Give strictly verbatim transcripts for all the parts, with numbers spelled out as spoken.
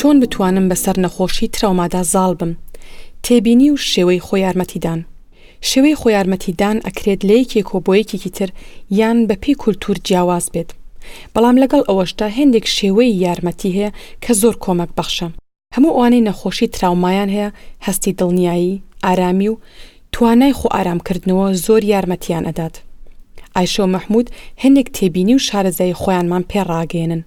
چۆن بتوانم بەسەر نەخۆشی تراومادا زاڵ بم؟ تێبینی و شێوەی خۆ یارمەتیدان. شێوەی خۆ یارمەتیدان ئەکرێت لە یەکێکۆ بۆ یەکێکی تر یان بەپێی کولتور جیاواز بێت. بەڵام لەگەڵ ئەوەشدا هەندێک شێوەی یارمەتی هەیە کە زۆر کۆمەک بەخشە. هەموو ئەوانەی نەخۆشی تراومایان هەیە هەستی دڵنیایی، ئارامی و توانای خۆ ئارامکردنەوە زۆر یارمەتیان ئەدات. ئایشە و مەحموود هەندێک تێبینی و شارەزای خۆیانمان پێڕاگەێنن.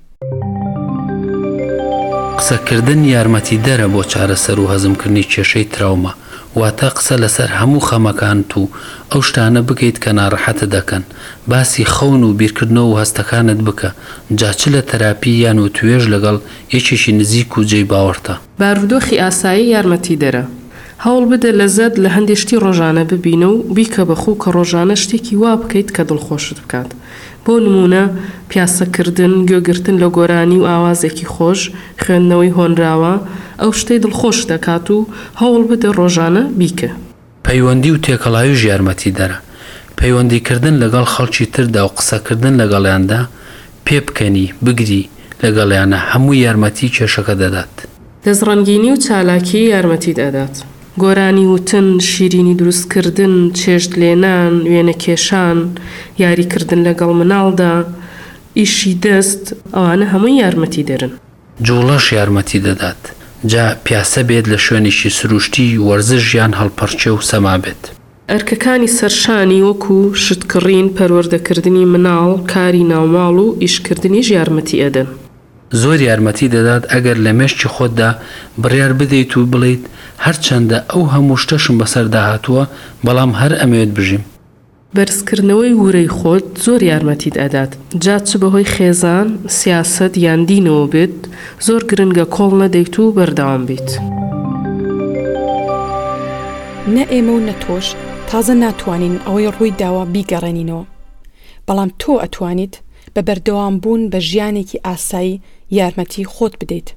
قسەکردن یارمەتی دەرە بۆ چارەسەر و هەزمکردنی کێشەی تراومە، واتە قسە لەسەر هەموو خەمەکانت و ئەو شتانە بکەیت کە ناڕەحەتە دەکەن، باسی خەون و بیرکردنەوە و هەستەکانت بکە، جاچ لە تەراپی یان و توێژ لەگەڵ یەکێکی نزیک و جێی باوەڕتە. بارودۆخی ئاسایی یارمەتی دەرە. هەوڵ بدە لەزەت لە هەندێک شتی ڕۆژانە ببینە و بیکە بەخۆ کە ڕۆژانە شتێکی وا بکەیت کە دڵخۆشت بکات. بۆ نمونە پیاسەکردن، گوێگرتن لە گۆرانی و ئاوازێکی خۆش، خوێندنەوەی هۆنراوە، ئەو شتەی دڵخۆش دەکات و هەوڵ بدە ڕۆژانە بیکە. پەیوەندی و تێکەڵاویش یارمەتی دەرە. پەیوەندیکردن لەگەڵ خەڵکی تردا و قسەکردن لەگەڵیاندا پێ بکەنی بگری لەگەڵیانە هەموو یارمەتی کێشەکە دەدات. دەزڕەنگینی و چالاکی یارمەتیت ئەدات. گۆرانی وتن، شیرینی دروستکردن، چێشت لێنان، وێنە کێشان، یاریکردن لەگەڵ مناڵدا، ئیشی دەست، ئەوانە هەمووی یارمەتی دەرن. جوڵەش یارمەتی دەدات. جا پیاسە بێت لە شوێنێکی سروشتی، وەرزش یان هەڵپەرچێ و سەما بێت. ئەرکەکانی سەرشانی وەکو شتکڕین، پەروەردەکردنی مناڵ، کاری ناوماڵ و ئیشکردنیش یارمەتی ئەدەن. زۆر یارمەتی دەدات ئەگەر لە مێشکی خۆتدا بڕیار بدەیت و بڵیت هەرچەندە ئەو هەموو شتەشم بەسەردا هاتووە، بەڵام هەر ئەمەوێت بژیم. بەرزکردنەوەی وورەی خۆت زۆر یارمەتیت ئەدات. جا چ بەهۆی خێزان، سیاسەت یان دینەوە بێت، زۆر گرنگە کۆڵ نەدەیت و بەردەوام بیت. نە ئێمە و نە تۆش تازە ناتوانین ئەوەی ڕووی داوە بیگەڕێنینەوە. بەڵام تۆ ئەتوانیت بە بەردەوام بوون بە ژیانێکی ئاسایی یارمەتی خۆت بدەیت.